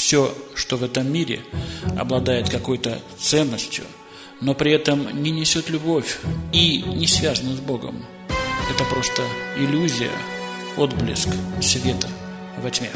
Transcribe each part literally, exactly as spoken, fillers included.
все, что в этом мире обладает какой-то ценностью, но при этом не несет любовь и не связано с Богом. Это просто иллюзия, отблеск света во тьме.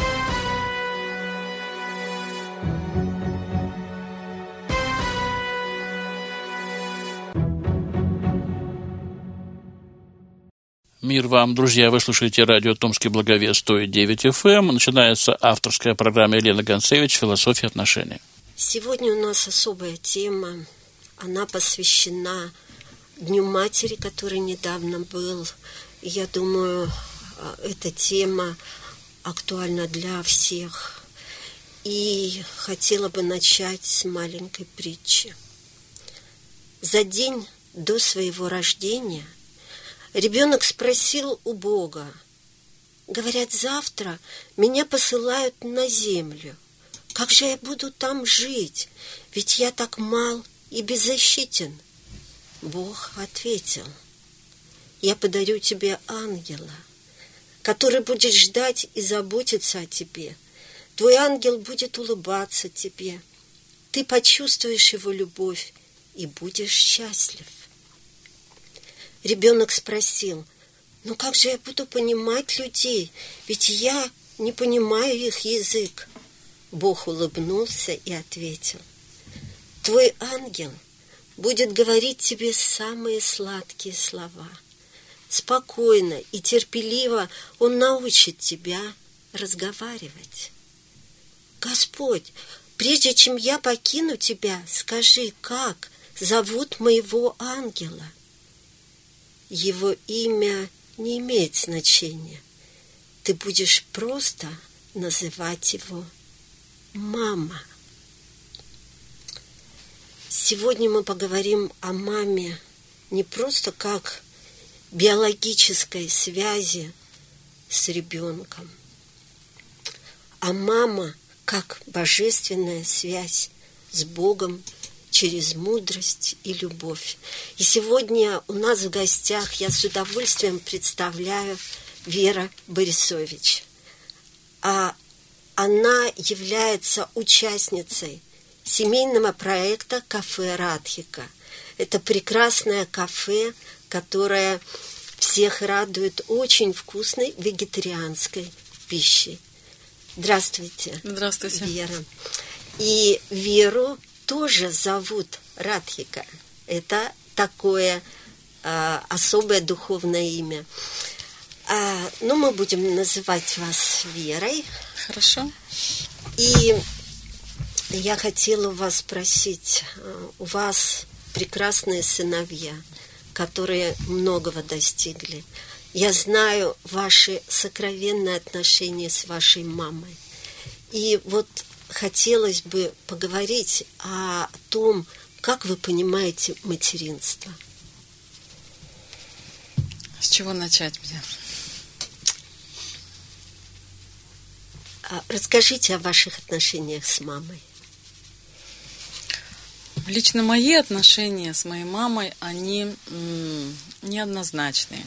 Мир вам, друзья! Вы слушаете радио «Томский благовест» сто девять эф эм. Начинается авторская программа Елены Гонцевич «Философия отношений». Сегодня у нас особая тема. Она посвящена Дню Матери, который недавно был. Я думаю, эта тема актуальна для всех. И хотела бы начать с маленькой притчи. За день до своего рождения ребенок спросил у Бога: говорят, завтра меня посылают на землю. Как же я буду там жить? Ведь я так мал и беззащитен. Бог ответил: я подарю тебе ангела, который будет ждать и заботиться о тебе. Твой ангел будет улыбаться тебе. Ты почувствуешь его любовь и будешь счастлив. Ребенок спросил: ну как же я буду понимать людей? Ведь я не понимаю их язык. Бог улыбнулся и ответил: твой ангел будет говорить тебе самые сладкие слова. Спокойно и терпеливо он научит тебя разговаривать. Господь, прежде чем я покину тебя, скажи, как зовут моего ангела? Его имя не имеет значения. Ты будешь просто называть его мама. Сегодня мы поговорим о маме не просто как биологической связи с ребенком, а мама как божественная связь с Богом через мудрость и любовь. И сегодня у нас в гостях я с удовольствием представляю Вера Борисович. А она является участницей семейного проекта «Кафе Радхика». Это прекрасное кафе, которое всех радует очень вкусной вегетарианской пищей. Здравствуйте. Здравствуйте, Вера. И Веру тоже зовут Радхика. Это такое а, особое духовное имя. А, ну, мы будем называть вас Верой. Хорошо. И я хотела у вас спросить, у вас прекрасные сыновья, которые многого достигли. Я знаю ваши сокровенные отношения с вашей мамой. И вот хотелось бы поговорить о том, как вы понимаете материнство. С чего начать мне? Расскажите о ваших отношениях с мамой. Лично мои отношения с моей мамой, они м, неоднозначные.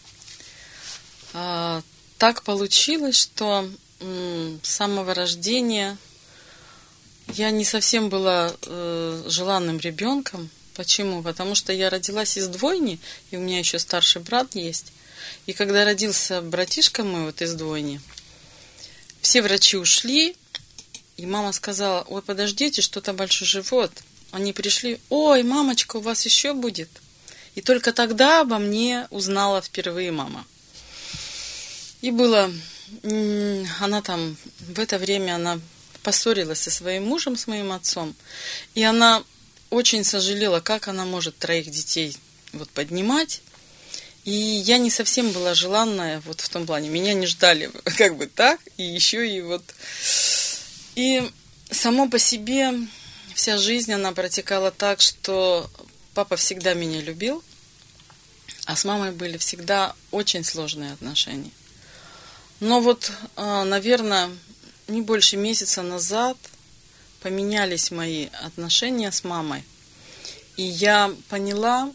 А, так получилось, что м, с самого рождения я не совсем была э, желанным ребенком. Почему? Потому что я родилась из двойни, и у меня еще старший брат есть. И когда родился братишка мой вот из двойни, все врачи ушли, и мама сказала: ой, подождите, что-то большой живот. Они пришли: ой, мамочка, у вас еще будет. И только тогда обо мне узнала впервые мама. И было, она там, в это время она поссорилась со своим мужем, с моим отцом, и она очень сожалела, как она может троих детей вот поднимать. И я не совсем была желанная вот в том плане. Меня не ждали как бы так, и еще и вот... И само по себе вся жизнь, она протекала так, что папа всегда меня любил, а с мамой были всегда очень сложные отношения. Но вот, наверное, не больше месяца назад поменялись мои отношения с мамой. И я поняла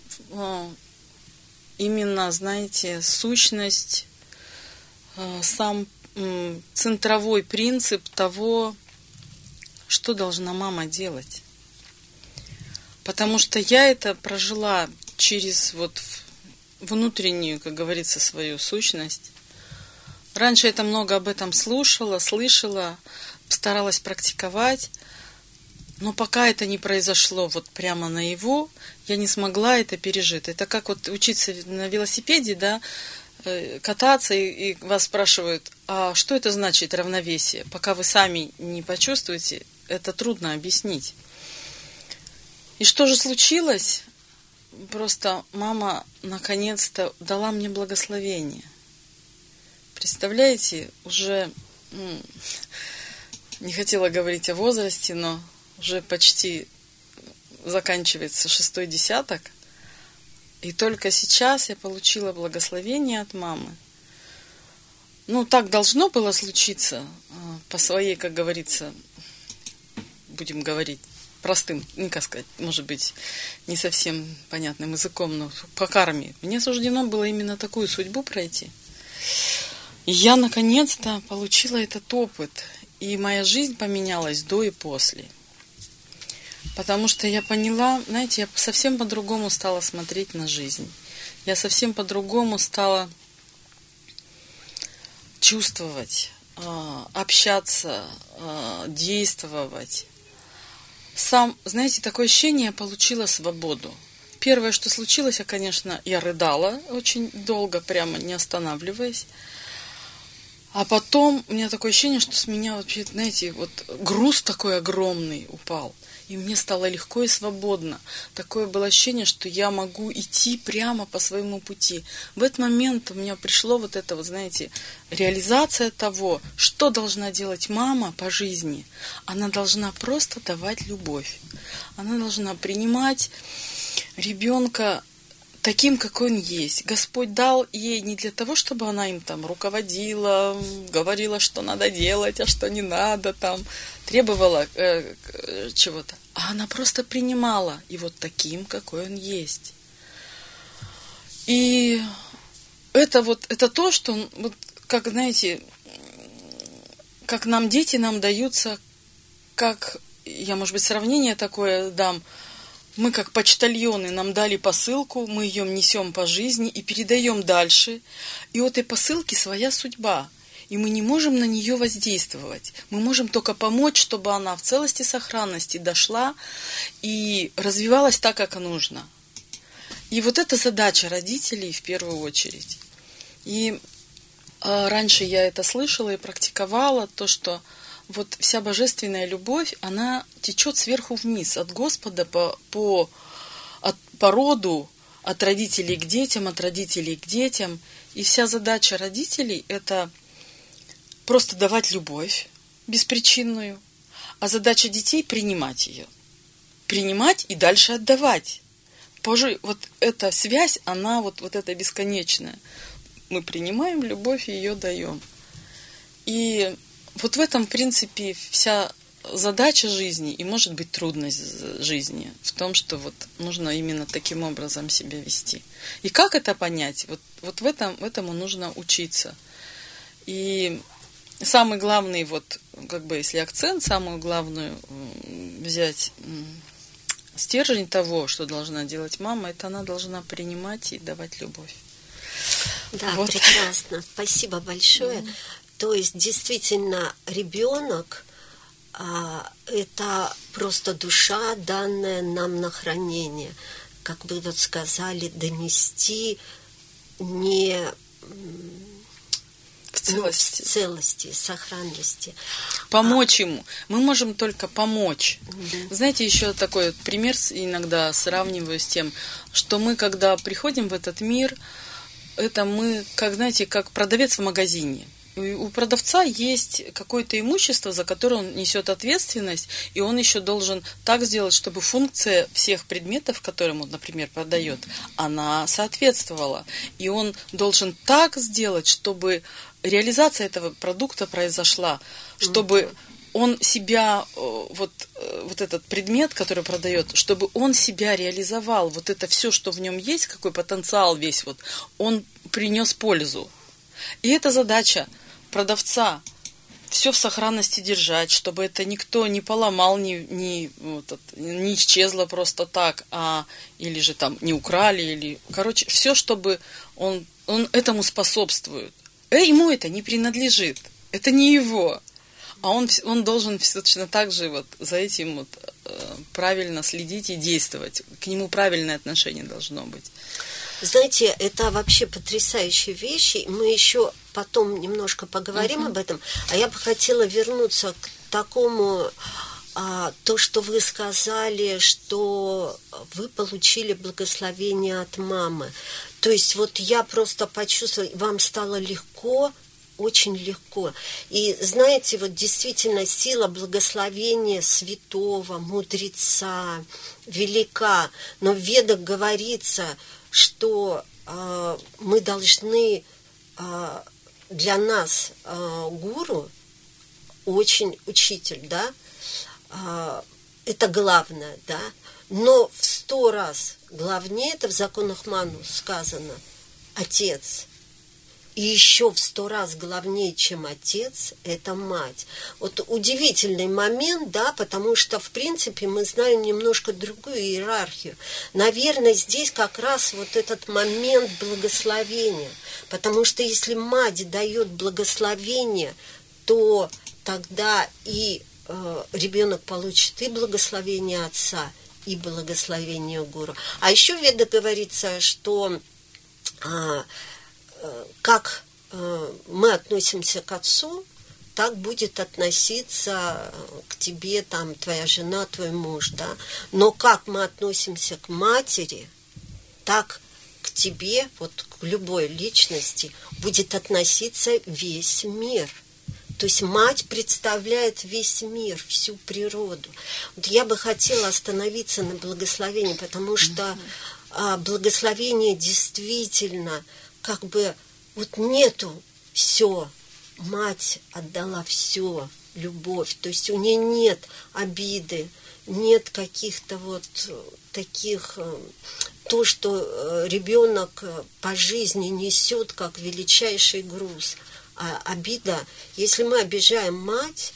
именно, знаете, сущность, сам центровой принцип того, что должна мама делать. Потому что я это прожила через вот внутреннюю, как говорится, свою сущность. Раньше я много об этом слушала, слышала, старалась практиковать. Но пока это не произошло вот прямо наяву, я не смогла это пережить. Это как вот учиться на велосипеде, да, кататься, и, и вас спрашивают, а что это значит равновесие? Пока вы сами не почувствуете, это трудно объяснить. И что же случилось? Просто мама наконец-то дала мне благословение. Представляете, уже не хотела говорить о возрасте, но уже почти заканчивается шестой десяток, и только сейчас я получила благословение от мамы. Ну, так должно было случиться по своей, как говорится, будем говорить простым, не как сказать, может быть, не совсем понятным языком, но по карме. Мне суждено было именно такую судьбу пройти. И я, наконец-то, получила этот опыт, и моя жизнь поменялась до и после. Потому что я поняла, знаете, я совсем по-другому стала смотреть на жизнь. Я совсем по-другому стала чувствовать, общаться, действовать. Сам, знаете, такое ощущение, я получила свободу. Первое, что случилось, я, конечно, я рыдала очень долго, прямо не останавливаясь. А потом у меня такое ощущение, что с меня вообще, знаете, вот груз такой огромный упал. И мне стало легко и свободно. Такое было ощущение, что я могу идти прямо по своему пути. В этот момент у меня пришло вот это, вот, знаете, реализация того, что должна делать мама по жизни. Она должна просто давать любовь. Она должна принимать ребенка таким, какой он есть. Господь дал ей не для того, чтобы она им там руководила, говорила, что надо делать, а что не надо, там, требовала э, чего-то. А она просто принимала его таким, какой он есть. И это вот, это то, что, вот, как, знаете, как нам дети нам даются, как, я, может быть, сравнение такое дам, мы как почтальоны, нам дали посылку, мы ее несем по жизни и передаем дальше. И у этой посылки своя судьба. И мы не можем на нее воздействовать. Мы можем только помочь, чтобы она в целости и сохранности дошла и развивалась так, как нужно. И вот это задача родителей в первую очередь. И э, раньше я это слышала и практиковала, то, что вот вся божественная любовь, она течет сверху вниз, от Господа по, по, от, по роду, от родителей к детям, от родителей к детям. И вся задача родителей – это просто давать любовь беспричинную, а задача детей – принимать ее. Принимать и дальше отдавать. Позже вот эта связь, она вот, вот эта бесконечная. Мы принимаем любовь и ее даем. И вот в этом, в принципе, вся задача жизни и, может быть, трудность жизни в том, что вот нужно именно таким образом себя вести. И как это понять? Вот, вот в этом, этому нужно учиться. И самый главный, вот, как бы, если акцент, самую главную взять стержень того, что должна делать мама, это она должна принимать и давать любовь. Да, вот. Прекрасно. Спасибо большое. Mm. То есть, действительно, ребенок а, – это просто душа, данная нам на хранение. Как вы вот сказали, донести не в целости, ну, в целости, сохранности. Помочь а, ему. Мы можем только помочь. Mm-hmm. Знаете, еще такой пример иногда сравниваю с тем, что мы, когда приходим в этот мир, это мы, как, знаете, как продавец в магазине. У продавца есть какое-то имущество, за которое он несет ответственность, и он еще должен так сделать, чтобы функция всех предметов, которые он, например, продает, она соответствовала. И он должен так сделать, чтобы реализация этого продукта произошла, чтобы он себя, вот, вот этот предмет, который продает, чтобы он себя реализовал, вот это все, что в нем есть, какой потенциал весь, вот, он принес пользу. И это задача продавца. все в сохранности держать, чтобы это никто не поломал, не, не, вот, не исчезло просто так, а или же там не украли, или, короче, все, чтобы он, он этому способствует. Э, ему это не принадлежит, это не его, а он, он должен точно так же вот за этим вот э, правильно следить и действовать, к нему правильное отношение должно быть. Знаете, это вообще потрясающие вещи. Мы еще потом немножко поговорим uh-huh. об этом. А я бы хотела вернуться к такому, а, то, что вы сказали, что вы получили благословение от мамы. То есть вот я просто почувствовала, вам стало легко, очень легко. И знаете, вот действительно сила благословения святого, мудреца велика. Но в Ведах говорится, что э, мы должны, э, для нас э, гуру, очень учитель, да, э, это главное, да, но в сто раз главнее, это в законах Ману сказано, отец. И еще в сто раз главнее, чем отец, это мать. Вот удивительный момент, да, потому что, в принципе, мы знаем немножко другую иерархию. Наверное, здесь как раз вот этот момент благословения. Потому что если мать дает благословение, то тогда и э, ребенок получит и благословение отца, и благословение гуру. А еще в Ведах говорится, что... Э, как э, мы относимся к отцу, так будет относиться к тебе там твоя жена, твой муж, да. Но как мы относимся к матери, так к тебе, вот к любой личности, будет относиться весь мир. То есть мать представляет весь мир, всю природу. Вот я бы хотела остановиться на благословении, потому что а, благословение действительно как бы вот нету все, мать отдала все, любовь, то есть у нее нет обиды, нет каких-то вот таких, то, что ребенок по жизни несет как величайший груз. А обида, если мы обижаем мать,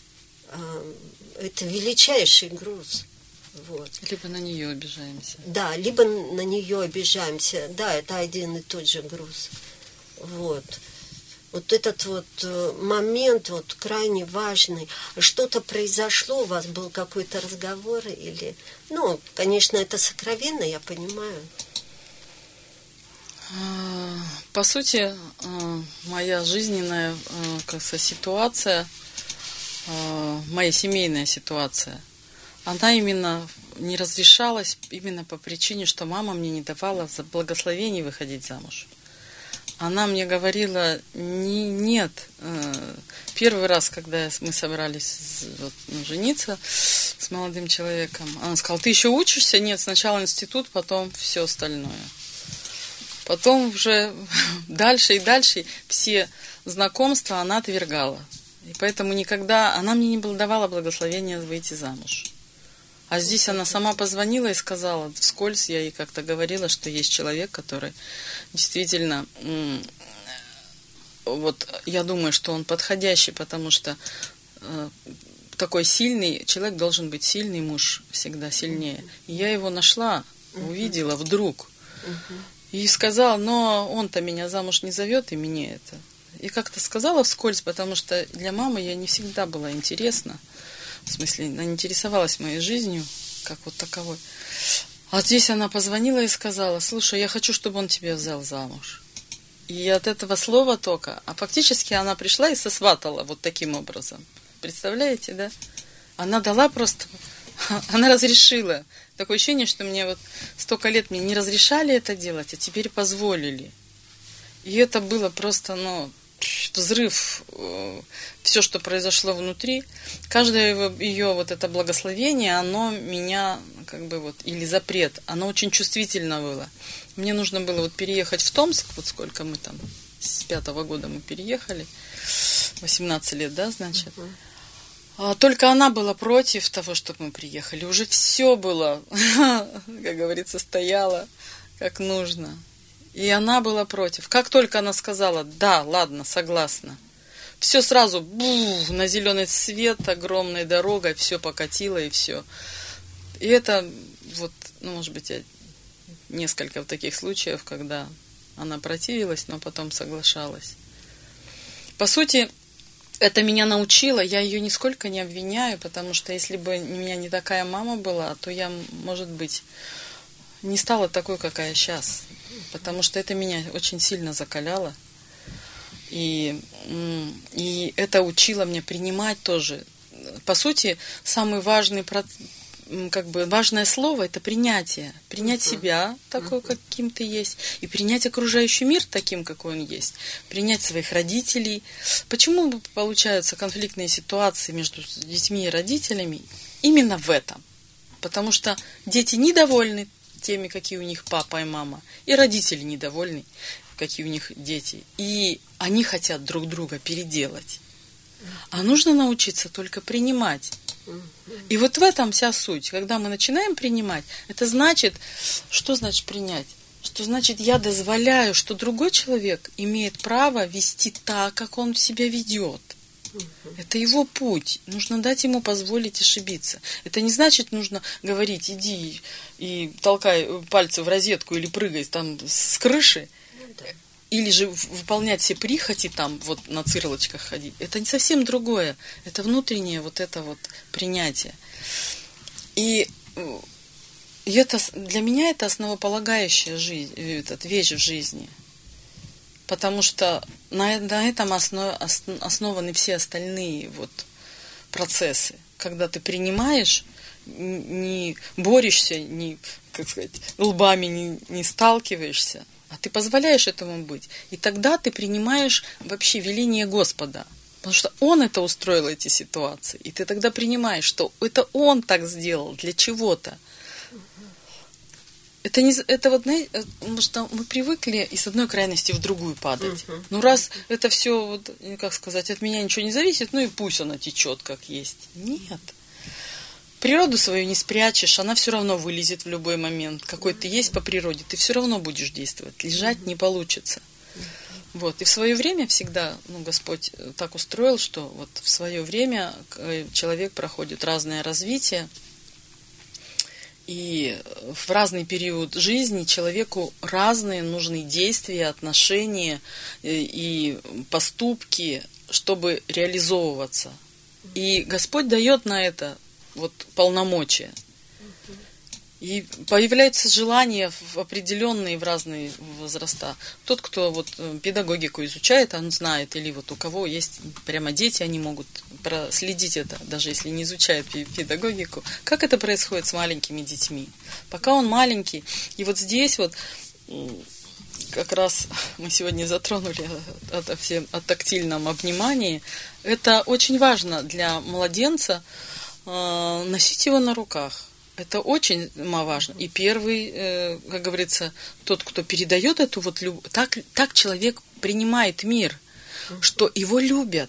это величайший груз. Вот. Либо на нее обижаемся. Да, либо на нее обижаемся. Да, это один и тот же груз. Вот. Вот этот вот момент вот крайне важный. Что-то произошло, у вас был какой-то разговор или... Ну, конечно, это сокровенно, я понимаю. По сути, моя жизненная ситуация, моя семейная ситуация, она именно не разрешалась именно по причине, что мама мне не давала за благословений выходить замуж. Она мне говорила, не, нет. Первый раз, когда мы собрались вот, жениться с молодым человеком, она сказала, ты еще учишься? Нет, сначала институт, потом все остальное. Потом уже дальше и дальше все знакомства она отвергала. И поэтому никогда она мне не давала благословения выйти замуж. А здесь она сама позвонила и сказала, вскользь я ей как-то говорила, что есть человек, который действительно, вот я думаю, что он подходящий, потому что э, такой сильный, человек должен быть сильный, муж всегда сильнее. И я его нашла, увидела вдруг. И сказала, но он-то меня замуж не зовет, и мне это. И как-то сказала вскользь, потому что для мамы я не всегда была интересна. В смысле, она не интересовалась моей жизнью, как вот таковой. А здесь она позвонила и сказала, слушай, я хочу, чтобы он тебя взял замуж. И от этого слова только, а фактически она пришла и сосватала вот таким образом. Представляете, да? Она дала просто, она разрешила. Такое ощущение, что мне вот столько лет мне не разрешали это делать, а теперь позволили. И это было просто, ну, взрыв, все, что произошло внутри. Каждое ее вот это благословение, оно меня, как бы вот, или запрет, оно очень чувствительно было. Мне нужно было вот переехать в Томск, вот сколько мы там, с пятого года мы переехали, восемнадцать лет, да, значит. Uh-huh. Только она была против того, чтобы мы приехали. Уже все было, как говорится, стояло как нужно. И она была против. Как только она сказала, да, ладно, согласна, все сразу бух, на зеленый свет, огромной дорогой, все покатило и все. И это вот, ну, может быть, несколько таких случаев, когда она противилась, но потом соглашалась. По сути, это меня научило, я ее нисколько не обвиняю, потому что если бы у меня не такая мама была, то я, может быть, не стала такой, какая сейчас. Потому что это меня очень сильно закаляло. И, и это учило меня принимать тоже. По сути, самый важный процесс, как бы важное слово — это принятие. Принять uh-huh. себя такой, uh-huh. каким ты есть, и принять окружающий мир таким, какой он есть. Принять своих родителей. Почему получаются конфликтные ситуации между детьми и родителями? Именно в этом. Потому что дети недовольны теми, какие у них папа и мама, и родители недовольны, какие у них дети. И они хотят друг друга переделать. А нужно научиться только принимать. И вот в этом вся суть. Когда мы начинаем принимать, это значит, что значит принять? Что значит, я дозволяю, что другой человек имеет право вести так, как он себя ведет. Это его путь. Нужно дать ему позволить ошибиться. Это не значит, нужно говорить, иди и толкай пальцы в розетку или прыгай там с крыши. Или же выполнять все прихоти, там, вот на цырлочках ходить. Это не совсем другое. Это внутреннее вот это вот принятие. И, и это, для меня это основополагающая жизнь, этот, вещь в жизни. Потому что на, на этом основ, основаны все остальные вот процессы. Когда ты принимаешь, не борешься, не, как сказать, лбами не, не сталкиваешься, а ты позволяешь этому быть. И тогда ты принимаешь вообще веление Господа. Потому что Он это устроил, эти ситуации. И ты тогда принимаешь, что это Он так сделал для чего-то. Это, не, это вот, знаете, потому что мы привыкли из одной крайности в другую падать. Ну, раз это все, вот, как сказать, от меня ничего не зависит, ну и пусть она течет как есть. Нет. Природу свою не спрячешь, она все равно вылезет в любой момент. Какой ты есть по природе, ты все равно будешь действовать. Лежать не получится. Вот. И в свое время всегда, ну, Господь так устроил, что вот в свое время человек проходит разное развитие. И в разный период жизни человеку разные нужны действия, отношения и поступки, чтобы реализовываться. И Господь дает на это вот полномочия. И появляется желание в определенные, в разные возраста. Тот, кто вот педагогику изучает, он знает, или вот у кого есть прямо дети, они могут проследить это, даже если не изучают педагогику, как это происходит с маленькими детьми. Пока он маленький. И вот здесь вот как раз мы сегодня затронули о, о, всем, о тактильном обнимании. Это очень важно для младенца, э, носить его на руках. Это очень важно. И первый, э, как говорится, тот, кто передает эту вот любовь, так, так человек принимает мир, что его любят.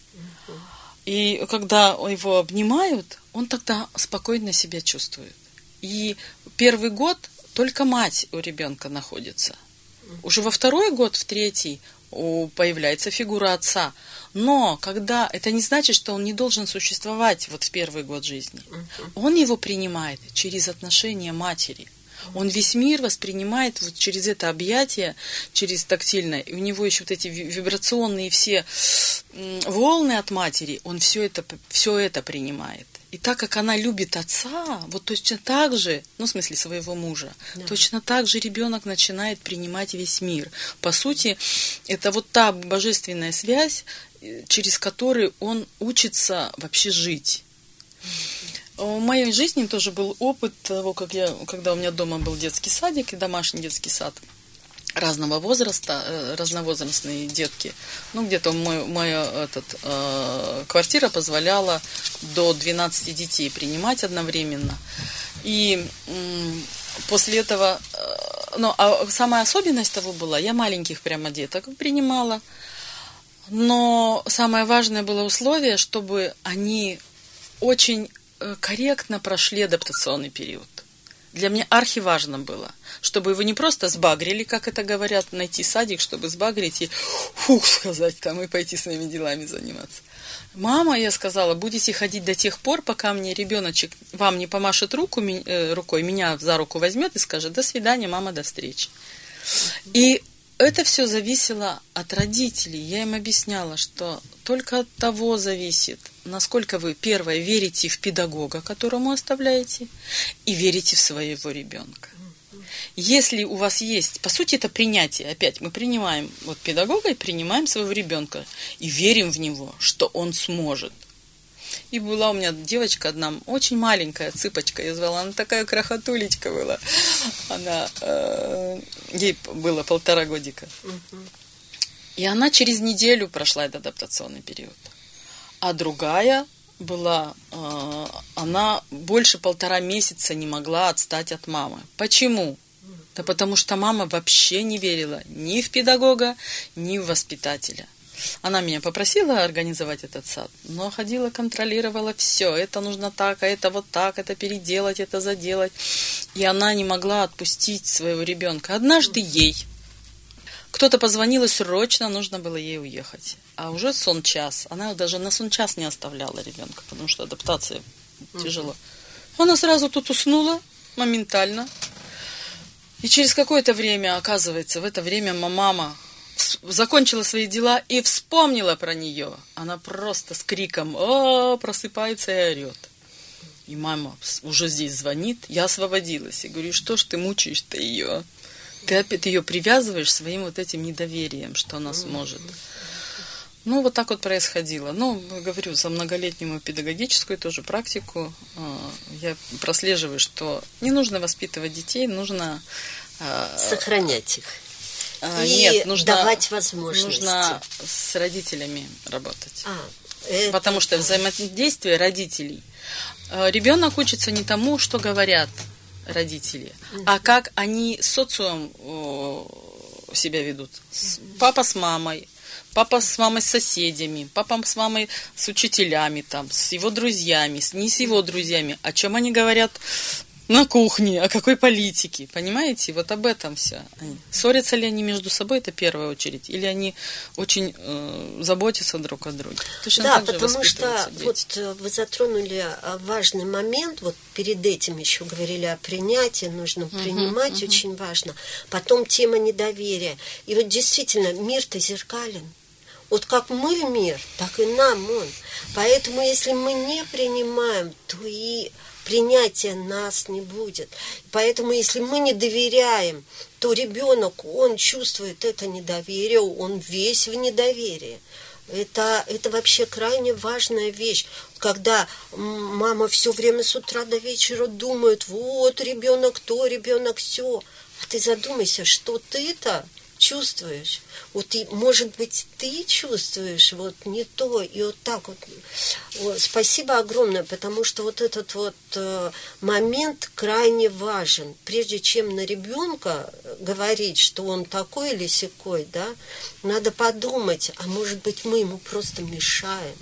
И когда его обнимают, он тогда спокойно себя чувствует. И первый год только мать у ребенка находится. Уже во второй год, в третий, появляется фигура отца. Но когда это не значит, что он не должен существовать вот в первый год жизни. Он его принимает через отношения матери. Он весь мир воспринимает вот через это объятие, через тактильное. И у него еще вот эти вибрационные все волны от матери, он все это, все это принимает. И так как она любит отца, вот точно так же, ну, в смысле своего мужа, да. Точно так же ребенок начинает принимать весь мир. По сути, это вот та божественная связь, через которую он учится вообще жить. В моей жизни тоже был опыт того, как я, когда у меня дома был детский садик и домашний детский сад разного возраста, разновозрастные детки. Ну, где-то мой, моя этот, э, квартира позволяла до двенадцати детей принимать одновременно. И э, после этого... Э, ну, а самая особенность того была, я маленьких прямо деток принимала, но самое важное было условие, чтобы они очень корректно прошли адаптационный период. Для меня архиважно было, чтобы его не просто сбагрили, как это говорят, найти садик, чтобы сбагрить и фух сказать там и пойти своими делами заниматься. Мама, я сказала, будете ходить до тех пор, пока мне ребеночек вам не помашет руку, э, рукой, меня за руку возьмет и скажет: до свидания, мама, до встречи. И это все зависело от родителей. Я им объясняла, что только от того зависит, насколько вы, первое, верите в педагога, которому оставляете, и верите в своего ребенка. Если у вас есть, по сути, это принятие, опять мы принимаем вот педагога и принимаем своего ребенка, и верим в него, что он сможет. И была у меня девочка одна, очень маленькая цыпочка, ее звала, она такая крохотулечка была, она, э, ей было полтора годика. И она через неделю прошла этот адаптационный период. А другая была, э, она больше полтора месяца не могла отстать от мамы. Почему? Да потому что мама вообще не верила ни в педагога, ни в воспитателя. Она меня попросила организовать этот сад, но ходила, контролировала все. Это нужно так, а это вот так, это переделать, это заделать. И она не могла отпустить своего ребенка. Однажды ей кто-то позвонил, и срочно нужно было ей уехать. А уже сон час. Она даже на сон час не оставляла ребенка, потому что адаптация тяжело. Она сразу тут уснула моментально. И через какое-то время, оказывается, в это время мама закончила свои дела и вспомнила про нее. Она просто с криком «О!» просыпается и орет. И мама уже здесь звонит, я освободилась. И говорю: что ж ты мучаешь-то ее? Ты опять ее привязываешь своим вот этим недоверием, что она сможет. Ну, вот так вот происходило. Ну, говорю, за многолетнюю педагогическую тоже практику я прослеживаю, что не нужно воспитывать детей, нужно... сохранять их. А, и нет, нужно, давать возможности. Нужно с родителями работать. А, это... Потому что взаимодействие родителей. Ребенок учится не тому, что говорят родители, mm-hmm. а как они с социумом себя ведут. Папа с мамой, папа с мамой с соседями, папа с мамой с учителями, там, с его друзьями, с, не с его друзьями. О чем они говорят на кухне, о какой политике, понимаете? Вот об этом все. Ссорятся ли они между собой, это в первую очередь, или они очень э, заботятся друг о друге? Точно да, так же потому что дети. вот вы затронули важный момент, вот перед этим еще говорили о принятии, нужно uh-huh, принимать, uh-huh. очень важно. Потом тема недоверия. И вот действительно, мир-то зеркален. Вот как мы в мир, так и нам он. Поэтому если мы не принимаем, то и принятия нас не будет. Поэтому, если мы не доверяем, то ребенок, он чувствует это недоверие, он весь в недоверии. Это, это вообще крайне важная вещь. Когда мама все время с утра до вечера думает: вот ребенок то, ребенок сё. А ты задумайся, что ты-то чувствуешь. Вот, и, может быть, ты чувствуешь вот не то, и вот так вот. Вот, спасибо огромное, потому что вот этот вот э, момент крайне важен. Прежде чем на ребенка говорить, что он такой или сякой, да, надо подумать, а может быть, мы ему просто мешаем.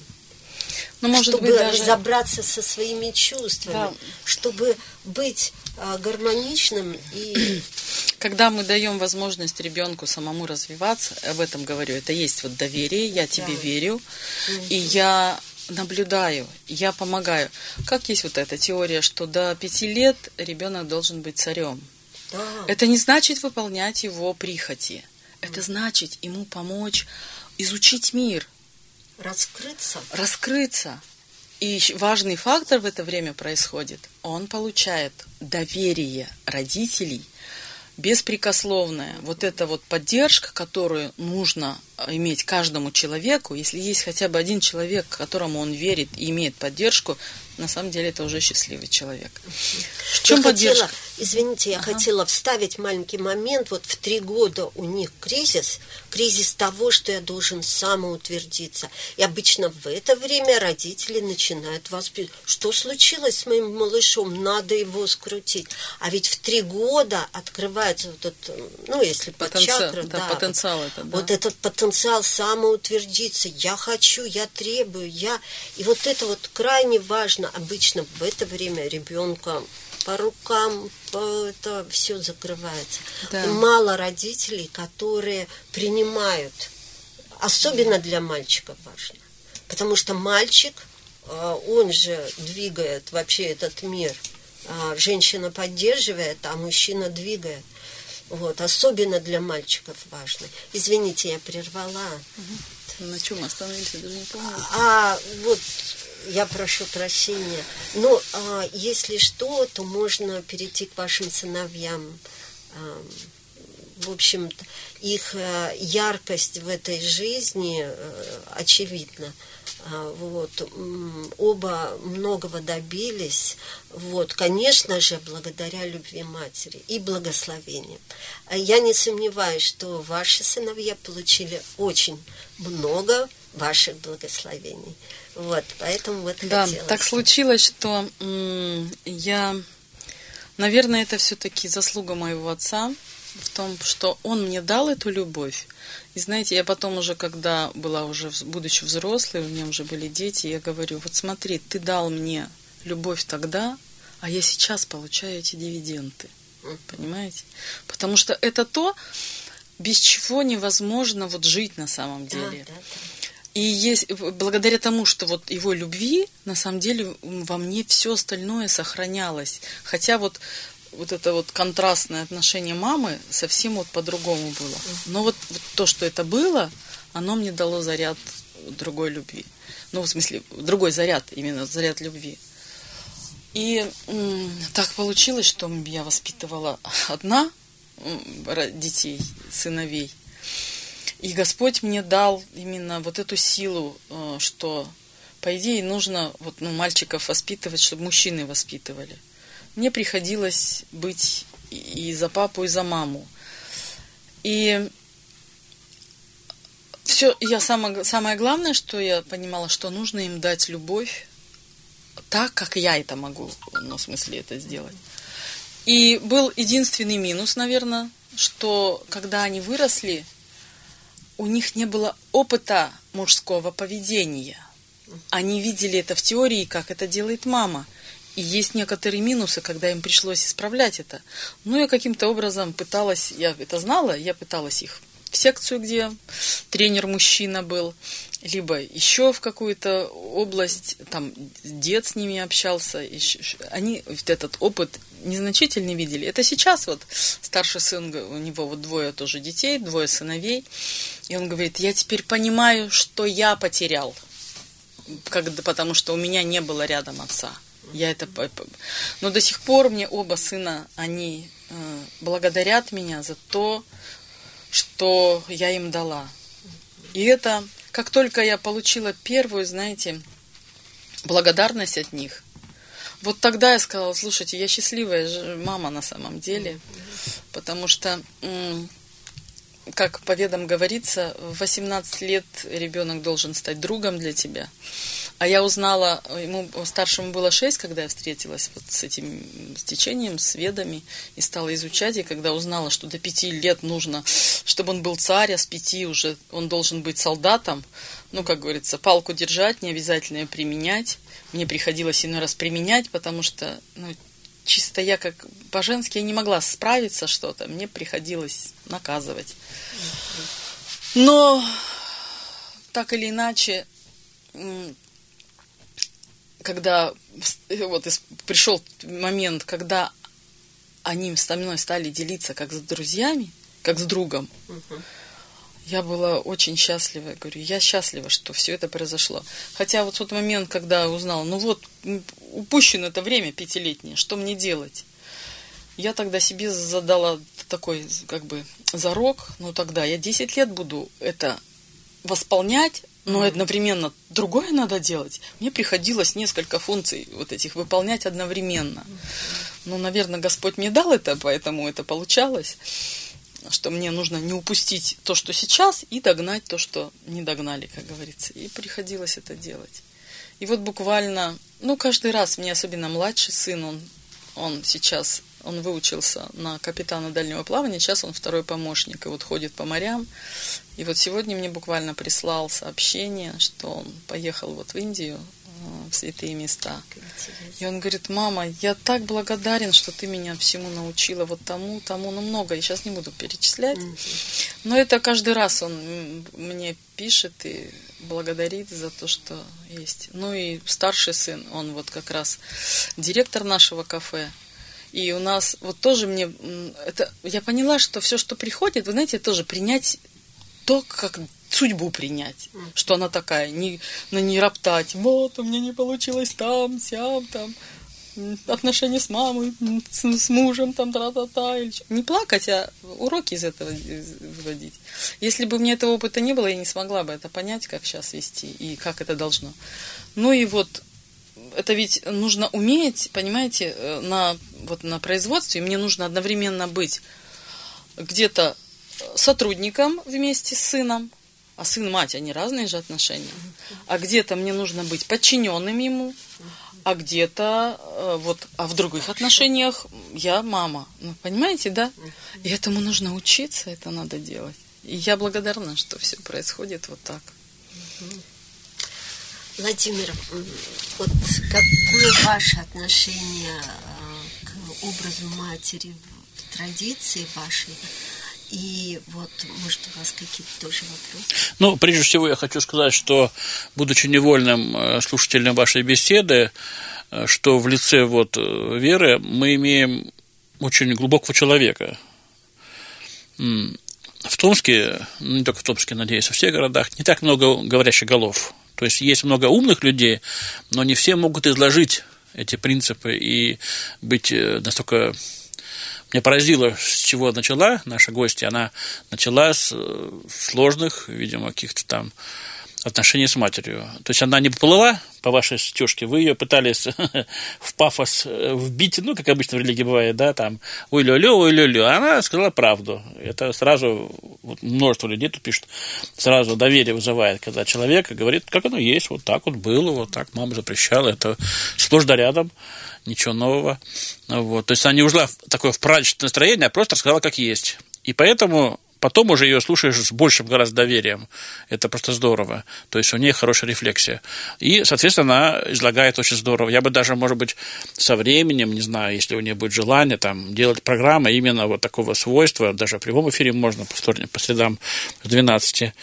Ну, может чтобы быть, даже... разобраться со своими чувствами, да. Чтобы быть а, гармоничным и... Когда мы даем возможность ребенку самому развиваться, об этом говорю, это есть вот доверие, я тебе да. верю, mm-hmm. и я наблюдаю, я помогаю. Как есть вот эта теория, что до пяти лет ребенок должен быть царем. Да. Это не значит выполнять его прихоти, mm-hmm. это значит ему помочь изучить мир. Раскрыться. Раскрыться. И важный фактор в это время происходит. Он получает доверие родителей, беспрекословная. Вот эта вот поддержка, которую нужно иметь каждому человеку. Если есть хотя бы один человек, которому он верит и имеет поддержку, на самом деле это уже счастливый человек. В чем я поддержка? Хотела, извините, я ага. хотела вставить маленький момент. Вот в три года у них кризис, кризис того, что я должен самоутвердиться. И обычно в это время родители начинают воспитывать. Что случилось с моим малышом? Надо его скрутить. А ведь в три года открывается вот этот, ну, если под чакры, да, да, потенциал вот, это, да. вот этот потенциал самоутвердиться. Я хочу, я требую, я... И вот это вот крайне важно. Обычно в это время ребенка по рукам, по, это все закрывается. Да. Мало родителей, которые принимают, особенно для мальчиков важно. Потому что мальчик, он же двигает вообще этот мир. Женщина поддерживает, а мужчина двигает. Вот, особенно для мальчиков важно. Извините, я прервала. Угу. На чем остановились, я даже не помню. А вот я прошу прощения. Ну, а, если что, то можно перейти к вашим сыновьям. А, в общем, их а, яркость в этой жизни а, очевидна. Вот, оба многого добились, вот, конечно же, благодаря любви матери и благословениям. Я не сомневаюсь, что ваши сыновья получили очень много ваших благословений. Вот, поэтому вот да, хотелось. Так случилось, что м- я, наверное, это все-таки заслуга моего отца в том, что он мне дал эту любовь. И знаете, я потом уже, когда была уже, будучи взрослой, у меня уже были дети, я говорю, вот смотри, ты дал мне любовь тогда, а я сейчас получаю эти дивиденды. Понимаете? Потому что это то, без чего невозможно вот жить на самом деле. Да, да, да. И есть, благодаря тому, что вот его любви, на самом деле во мне все остальное сохранялось. Хотя вот вот это вот контрастное отношение мамы совсем вот по-другому было. Но вот, вот то, что это было, оно мне дало заряд другой любви. Ну, в смысле, другой заряд, именно заряд любви. И м- так получилось, что я воспитывала одна м- детей, сыновей. И Господь мне дал именно вот эту силу, э- что, по идее, нужно вот, ну, мальчиков воспитывать, чтобы мужчины воспитывали. Мне приходилось быть и за папу, и за маму. И все, я самое, самое главное, что я понимала, что нужно им дать любовь так, как я это могу, ну, в смысле, это сделать. И был единственный минус, наверное, что когда они выросли, у них не было опыта мужского поведения. Они видели это в теории, как это делает мама. И есть некоторые минусы, когда им пришлось исправлять это. Но я каким-то образом пыталась, я это знала, я пыталась их в секцию, где тренер-мужчина был, либо еще в какую-то область, там дед с ними общался. Они вот этот опыт незначительно видели. Это сейчас вот старший сын, у него вот двое тоже детей, двое сыновей. И он говорит, я теперь понимаю, что я потерял, когда, потому что у меня не было рядом отца. Я это... Но до сих пор мне оба сына, они э, благодарят меня за то, что я им дала. И это, как только я получила первую, знаете, благодарность от них, вот тогда я сказала, слушайте, я счастливая мама на самом деле, потому что, м- как по ведам говорится, в восемнадцать лет ребенок должен стать другом для тебя. А я узнала, ему старшему было шесть, когда я встретилась вот с этим с течением, с ведами, и стала изучать, и когда узнала, что до пяти лет нужно, чтобы он был царь, а с пяти уже он должен быть солдатом, ну, как говорится, палку держать, не обязательно ее применять. Мне приходилось иной раз применять, потому что, ну, чисто я как по-женски я не могла справиться что-то, мне приходилось наказывать. Но так или иначе, когда вот пришел момент, когда они со мной стали делиться как с друзьями, как с другом, угу. Я была очень счастлива. Я говорю, я счастлива, что все это произошло. Хотя вот тот момент, когда узнала, ну вот, упущено это время пятилетнее, что мне делать? Я тогда себе задала такой, как бы, зарок, ну тогда я десять лет буду это восполнять, но одновременно другое надо делать. Мне приходилось несколько функций вот этих выполнять одновременно. Ну, наверное, Господь мне дал это, поэтому это получалось, что мне нужно не упустить то, что сейчас, и догнать то, что не догнали, как говорится. И приходилось это делать. И вот буквально, ну, каждый раз, мне особенно младший сын, он, он сейчас, он выучился на капитана дальнего плавания, сейчас он второй помощник, и вот ходит по морям. И вот сегодня мне буквально прислал сообщение, что он поехал вот в Индию в святые места. И он говорит: мама, я так благодарен, что ты меня всему научила, вот тому, тому, ну много, я сейчас не буду перечислять. Но это каждый раз он мне пишет и благодарит за то, что есть. Ну и старший сын, он вот как раз директор нашего кафе. И у нас вот тоже мне, это, я поняла, что все, что приходит, вы знаете, тоже принять то, как судьбу принять, mm. что она такая, не, на не роптать, вот, у меня не получилось там, сям, там, отношения с мамой, с, с мужем, там, тра-та-та, или что. Не плакать, а уроки из этого выводить. Если бы у меня этого опыта не было, я не смогла бы это понять, как сейчас вести и как это должно. Ну и вот, это ведь нужно уметь, понимаете, на, вот на производстве мне нужно одновременно быть где-то сотрудником вместе с сыном, а сын, мать, они разные же отношения, а где-то мне нужно быть подчиненным ему, а где-то вот, а в других отношениях я мама. Ну, понимаете, да? И этому нужно учиться, это надо делать. И я благодарна, что все происходит вот так. Владимир, вот какое ваше отношение к образу матери в традиции вашей? И вот, может, у вас какие-то тоже вопросы? Ну, прежде всего, я хочу сказать, что, будучи невольным слушателем вашей беседы, что в лице вот Веры мы имеем очень глубокого человека. В Томске, ну, не только в Томске, надеюсь, во всех городах, не так много говорящих голов. То есть есть много умных людей, но не все могут изложить эти принципы и быть настолько... Меня поразило, с чего начала наша гостья. Она начала с сложных, видимо, каких-то там отношений с матерью. То есть она не поплыла по вашей стежке, вы ее пытались в пафос вбить, ну, как обычно в религии бывает, да, там, ой-лё-лё, ой-лё-лё. Она сказала правду. Это сразу, вот множество людей тут пишут, сразу доверие вызывает, когда человек говорит, как оно есть, вот так вот было, вот так мама запрещала, это сплошь да рядом. Ничего нового. Вот. То есть она не ушла в такое в праздничное настроение, а просто рассказала, как есть. И поэтому потом уже ее слушаешь с большим гораздо доверием. Это просто здорово. То есть у нее хорошая рефлексия. И, соответственно, она излагает очень здорово. Я бы даже, может быть, со временем, не знаю, если у нее будет желание, там, делать программы именно вот такого свойства, даже в прямом эфире можно по вторникам, по средам с двенадцати,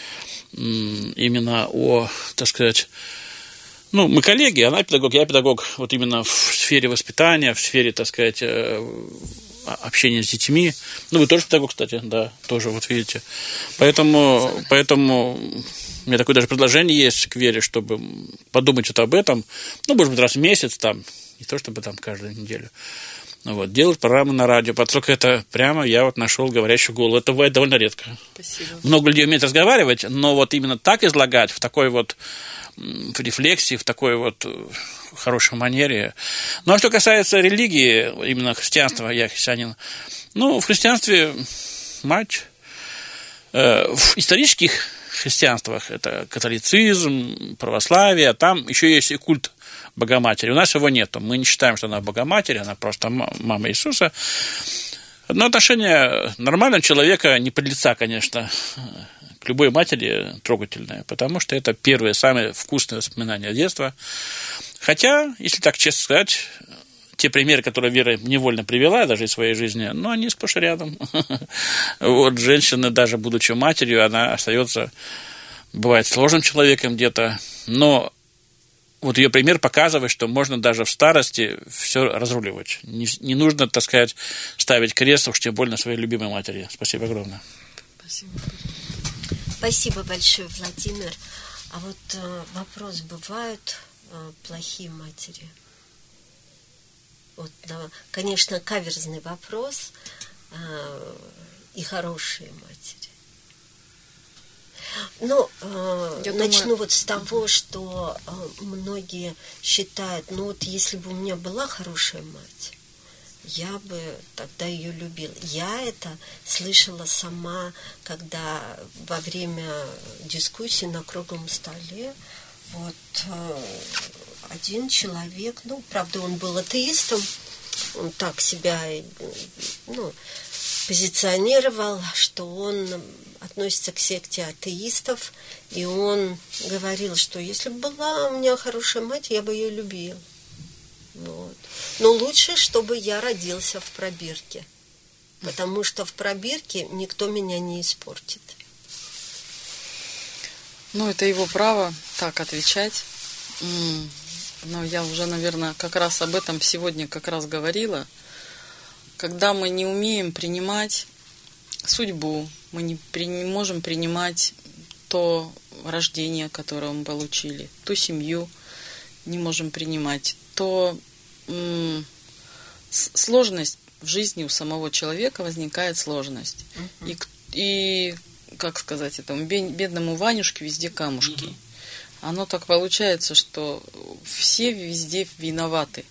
именно о, так сказать, ну, мы коллеги, она педагог, я педагог вот именно в сфере воспитания, в сфере, так сказать, общения с детьми. Ну, вы тоже педагог, кстати, да, тоже, вот видите. Поэтому, поэтому у меня такое даже предложение есть к Вере, чтобы подумать вот об этом, ну, может быть, раз в месяц, там, не то чтобы там каждую неделю, вот, делать программы на радио, поскольку это прямо я вот нашел говорящую голову. Это бывает довольно редко. Спасибо. Много людей умеет разговаривать, но вот именно так излагать, в такой вот в рефлексии, в такой вот хорошей манере. Ну, а что касается религии, именно христианства, я христианин, ну, в христианстве мать, э, в исторических христианствах, это католицизм, православие, там еще есть и культ Богоматери. У нас его нету. Мы не считаем, что она Богоматерь, она просто мама Иисуса. Но отношение нормального человека, не подлеца, конечно, к любой матери трогательное, потому что это первые, самые вкусные воспоминания детства. Хотя, если так честно сказать, те примеры, которые Вера невольно привела даже из своей жизни, ну, они сплошь и рядом. Вот женщина, даже будучи матерью, она остается, бывает, сложным человеком где-то, но вот ее пример показывает, что можно даже в старости все разруливать. Не, не нужно, так сказать, ставить крест, уж тем более на своей любимой матери. Спасибо огромное. Спасибо. Спасибо большое, Владимир. А вот э, вопрос, бывают э, плохие матери? Вот, да, конечно, каверзный вопрос, э, и хорошие матери. Ну, э, начну думаю... вот с того, что э, многие считают, ну вот если бы у меня была хорошая мать, я бы тогда ее любила. Я это слышала сама, когда во время дискуссии на круглом столе вот э, один человек, ну, правда, он был атеистом, он так себя, ну, позиционировал, что он относится к секте атеистов, и он говорил, что если бы была у меня хорошая мать, я бы ее любил. Вот. Но лучше, чтобы я родился в пробирке, потому что в пробирке никто меня не испортит. Ну, это его право так отвечать. Но я уже, наверное, как раз об этом сегодня как раз говорила. Когда мы не умеем принимать судьбу, мы не, при, не можем принимать то рождение, которое мы получили, ту семью не можем принимать, то м, сложность в жизни у самого человека возникает сложность. Uh-huh. И, и, как сказать, этому бедному Ванюшке везде камушки. Uh-huh. Оно так получается, что все везде виноваты.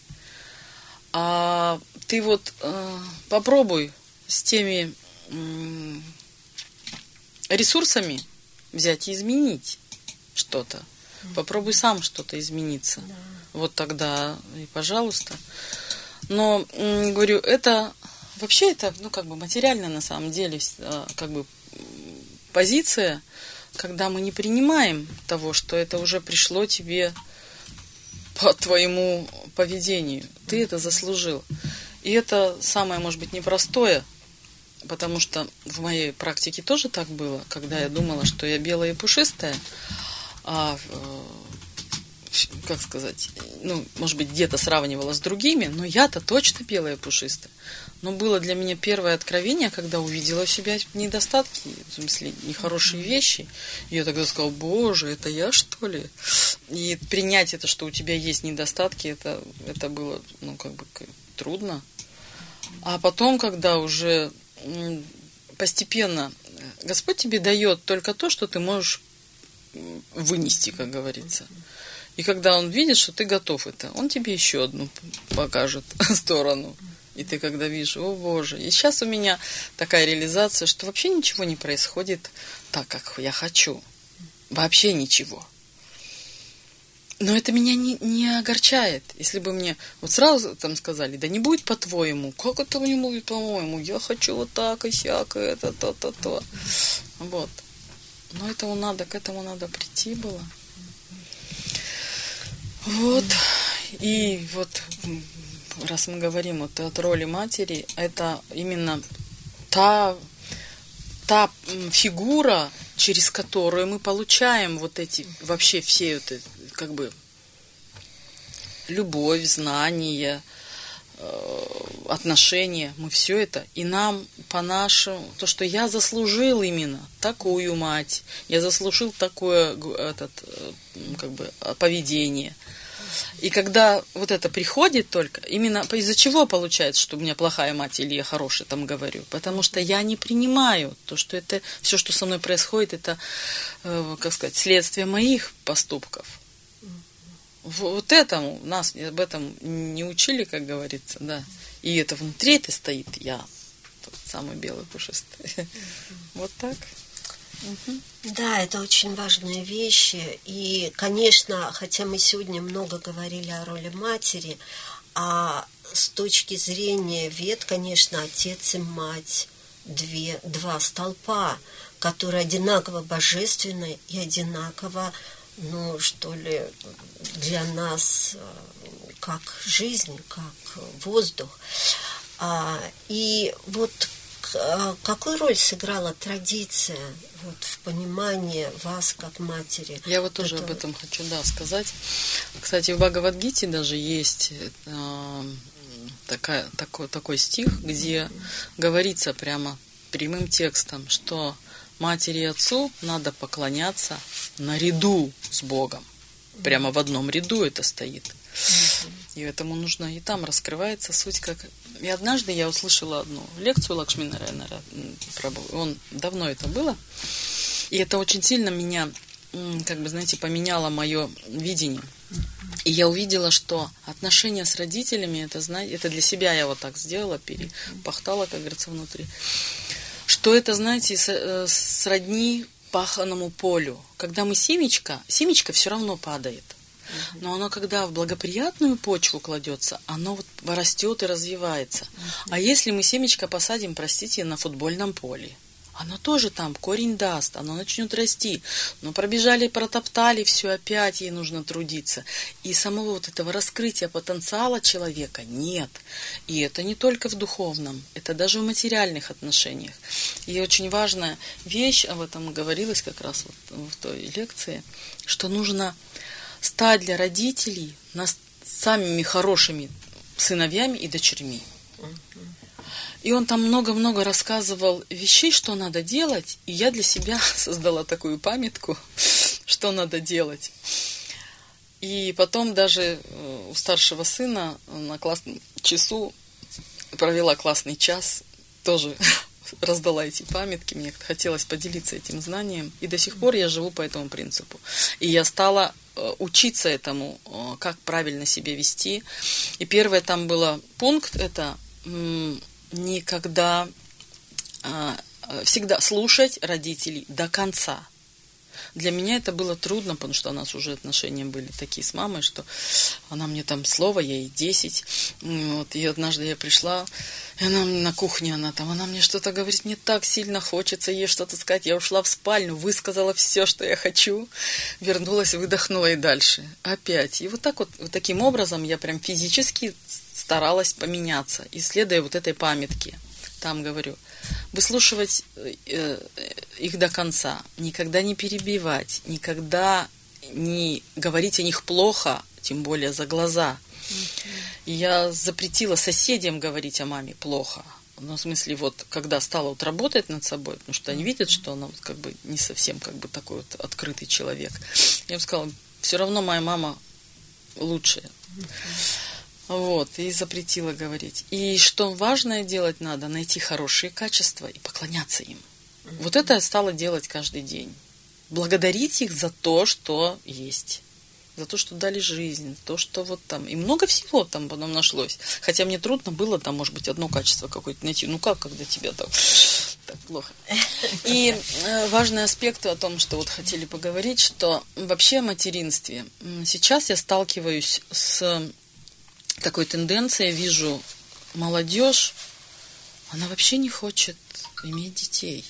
А ты вот э, попробуй с теми э, ресурсами взять и изменить что-то. Mm-hmm. Попробуй сам что-то измениться. Yeah. Вот тогда и пожалуйста. Но, э, говорю, это вообще это, ну, как бы материальная на самом деле э, как бы позиция, когда мы не принимаем того, что это уже пришло тебе по твоему поведению. Ты это заслужил. И это самое, может быть, непростое, потому что в моей практике тоже так было, когда я думала, что я белая и пушистая, а, как сказать, ну, может быть, где-то сравнивала с другими, но я-то точно белая и пушистая. Но было для меня первое откровение, когда увидела в себя недостатки, в смысле, нехорошие вещи. И я тогда сказала: Боже, это я, что ли? И принять это, что у тебя есть недостатки, это, это было, ну, как бы трудно. А потом, когда уже постепенно Господь тебе дает только то, что ты можешь вынести, как говорится. И когда Он видит, что ты готов это, Он тебе еще одну покажет сторону. И ты когда видишь: о Боже. И сейчас у меня такая реализация, что вообще ничего не происходит так, как я хочу. Вообще ничего. Но это меня не, не огорчает. Если бы мне вот сразу там сказали: да не будет по-твоему. Как это не будет по-моему? Я хочу вот так и сяко, это, то, то, то. Вот. Но этому надо, к этому надо прийти было. Вот. И вот, раз мы говорим вот о роли матери, это именно та, та фигура, через которую мы получаем вот эти, вообще все это, как бы, любовь, знания, отношения, мы все это, и нам по-нашему, то, что я заслужил именно такую мать, я заслужил такое этот, как бы, поведение. И когда вот это приходит только, именно из-за чего получается, что у меня плохая мать или я хорошая, там говорю, потому что я не принимаю то, что это, все, что со мной происходит, это, как сказать, следствие моих поступков. Вот этому, нас об этом не учили, как говорится, да. И это внутри это стоит, я тот самый белый пушистый. Вот так. Угу. Да, это очень важные вещи. И, конечно, хотя мы сегодня много говорили о роли матери, а с точки зрения вет, конечно, отец и мать две, два столпа, которые одинаково божественны и одинаково, ну, что ли, для нас как жизнь, как воздух. И вот какую роль сыграла традиция вот, в понимании вас как матери? Я вот тоже это... об этом хочу, да, сказать. Кстати, в Бхагавад-гите даже есть э, такая, такой, такой стих, где mm-hmm. говорится прямо прямым текстом, что матери и отцу надо поклоняться наряду с Богом. Прямо в одном ряду это стоит. Mm-hmm. И этому нужно, и там раскрывается суть, как... И однажды я услышала одну лекцию Лакшми-Нараяна Прабху. Он давно это было. И это очень сильно меня, как бы, знаете, поменяло мое видение. И я увидела, что отношения с родителями, это, знаете, это для себя я вот так сделала, перепахтала, как говорится, внутри. Что это, знаете, сродни паханому полю. Когда мы семечко, семечко все равно падает. Угу. Но оно, когда в благоприятную почву кладется, оно вот растет и развивается. Угу. А если мы семечко посадим, простите, на футбольном поле, оно тоже там корень даст, оно начнет расти. Но пробежали, протоптали, все, опять ей нужно трудиться. И самого вот этого раскрытия потенциала человека нет. И это не только в духовном, это даже в материальных отношениях. И очень важная вещь, об этом говорилось как раз вот в той лекции, что нужно стать для родителей самыми хорошими сыновьями и дочерьми. И он там много-много рассказывал вещей, что надо делать, и я для себя создала такую памятку, что надо делать. И потом даже у старшего сына на классном часу провела классный час, тоже раздала эти памятки, мне хотелось поделиться этим знанием, и до сих пор я живу по этому принципу. И я стала учиться этому, как правильно себя вести. И первое там было пункт, это никогда, всегда слушать родителей до конца. Для меня это было трудно, потому что у нас уже отношения были такие с мамой, что она мне там слово, я ей десять. Вот, и однажды я пришла, и она на кухне, она там, она мне что-то говорит, мне так сильно хочется ей что-то сказать. Я ушла в спальню, высказала все, что я хочу, вернулась, выдохнула и дальше. Опять. И вот так вот, вот таким образом я прям физически старалась поменяться, исследуя вот этой памятки. Там говорю, выслушивать э, их до конца, никогда не перебивать, никогда не говорить о них плохо, тем более за глаза. Mm-hmm. И я запретила соседям говорить о маме плохо. Ну, в смысле, вот, когда стала вот работать над собой, потому что они видят, что она вот, как бы не совсем как бы такой вот открытый человек. Я им сказала, все равно моя мама лучшая. Mm-hmm. Вот, и запретила говорить. И что важное делать надо, найти хорошие качества и поклоняться им. Mm-hmm. Вот это я стала делать каждый день. Благодарить их за то, что есть. За то, что дали жизнь, то, что вот там. И много всего там потом нашлось. Хотя мне трудно было там, может быть, одно качество какое-то найти. Ну как, когда тебя там так плохо. И э, важный аспект о том, что вот хотели поговорить, что вообще о материнстве. Сейчас я сталкиваюсь с такой тенденцией, вижу молодежь, она вообще не хочет иметь детей.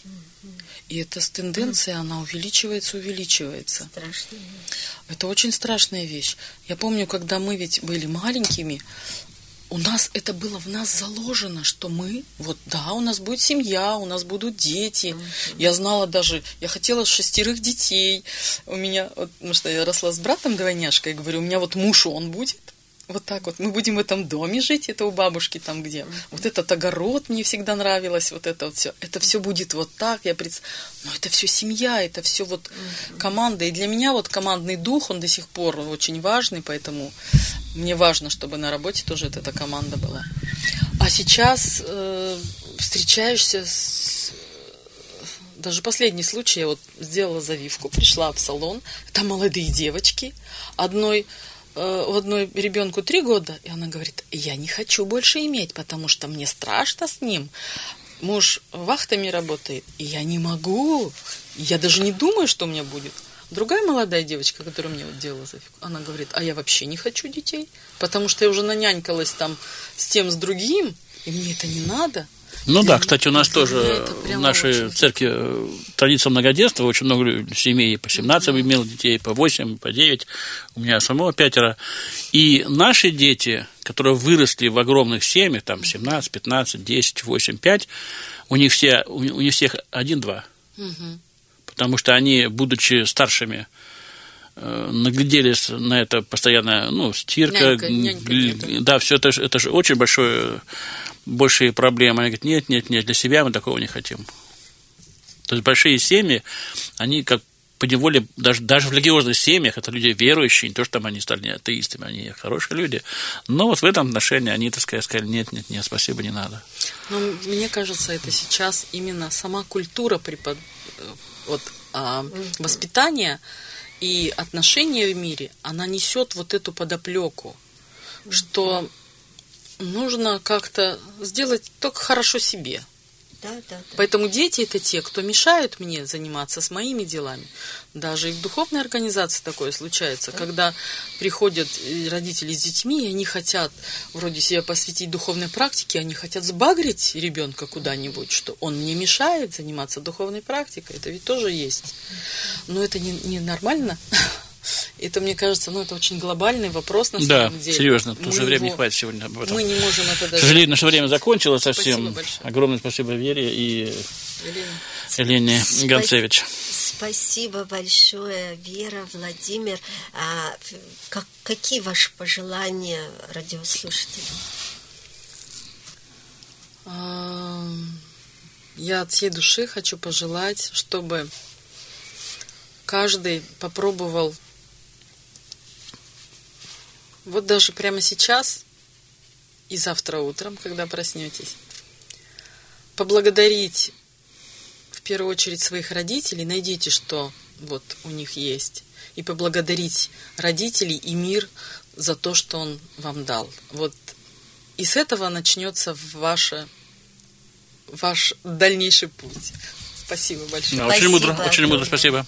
И эта тенденция, она увеличивается, увеличивается. Страшная. Это очень страшная вещь. Я помню, когда мы ведь были маленькими, у нас это было в нас заложено, что мы, вот да, у нас будет семья, у нас будут дети. Mm-hmm. Я знала даже, я хотела шестерых детей. У меня, вот, потому что я росла с братом-двойняшкой, я говорю, у меня вот муж, он будет. Вот так вот. Мы будем в этом доме жить, это у бабушки там где. Mm-hmm. Вот этот огород мне всегда нравилось, вот это вот все. Это все будет вот так, я пред... Но это все семья, это все вот mm-hmm. команда. И для меня вот командный дух, он до сих пор очень важный, поэтому мне важно, чтобы на работе тоже эта команда была. А сейчас э, встречаешься с... Даже последний случай, я вот сделала завивку, пришла в салон, там молодые девочки, одной... У одной ребенку три года, и она говорит, я не хочу больше иметь, потому что мне страшно с ним. Муж вахтами работает, и я не могу. Я даже не думаю, что у меня будет. Другая молодая девочка, которая мне вот делала завивку, она говорит, а я вообще не хочу детей, потому что я уже нанянькалась там с тем, с другим, и мне это не надо. Ну да, кстати, у нас тоже в нашей очень... церкви традиция многодетства, очень много семей по семнадцать mm-hmm. имело детей, по восемь, по девять, у меня самого пятеро. И наши дети, которые выросли в огромных семьях, там семнадцать, пятнадцать, десять, восемь, пять, у них, все, у них всех один-два. Mm-hmm. Потому что они, будучи старшими, нагляделись на это постоянно, ну, стирка, нянька, нянька, нянька. Да, все это, это же очень большое, большие проблемы. Они говорят, нет, нет, нет, для себя мы такого не хотим. То есть большие семьи, они как поневоле, даже, даже в религиозных семьях, это люди верующие, не то, что там они стали атеистами, они хорошие люди, но вот в этом отношении они, так сказать, сказали, нет, нет, нет, спасибо, не надо. Но мне кажется, это сейчас именно сама культура препод... вот, а, воспитания и отношения в мире, она несет вот эту подоплеку, что нужно как-то сделать только хорошо себе. Да, да, да. Поэтому дети – это те, кто мешают мне заниматься с моими делами. Даже и в духовной организации такое случается, да. Когда приходят родители с детьми, и они хотят вроде себя посвятить духовной практике, они хотят сбагрить ребенка куда-нибудь, что он мне мешает заниматься духовной практикой. Это ведь тоже есть. Но это не, не нормально. Это, мне кажется, ну, это очень глобальный вопрос на самом да, деле. Да, серьезно, потому что времени его... не хватит сегодня об этом. Мы не можем это даже... К сожалению, наше время закончилось совсем. Спасибо Огромное спасибо Вере и Елене, Елене Гонцевич. Спасибо большое, Вера, Владимир. А, как, какие ваши пожелания радиослушателям? Я от всей души хочу пожелать, чтобы каждый попробовал вот даже прямо сейчас и завтра утром, когда проснетесь, поблагодарить в первую очередь своих родителей, найдите, что вот у них есть, и поблагодарить родителей и мир за то, что он вам дал. Вот и с этого начнется ваше, ваш дальнейший путь. Спасибо большое. Да, очень спасибо, мудро, очень мудро, спасибо.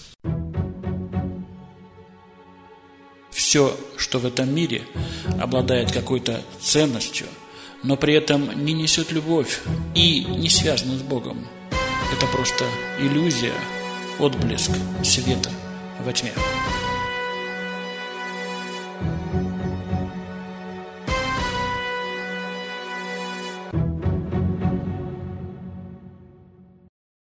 Все, что в этом мире обладает какой-то ценностью, но при этом не несет любовь и не связано с Богом, это просто иллюзия, отблеск света во тьме.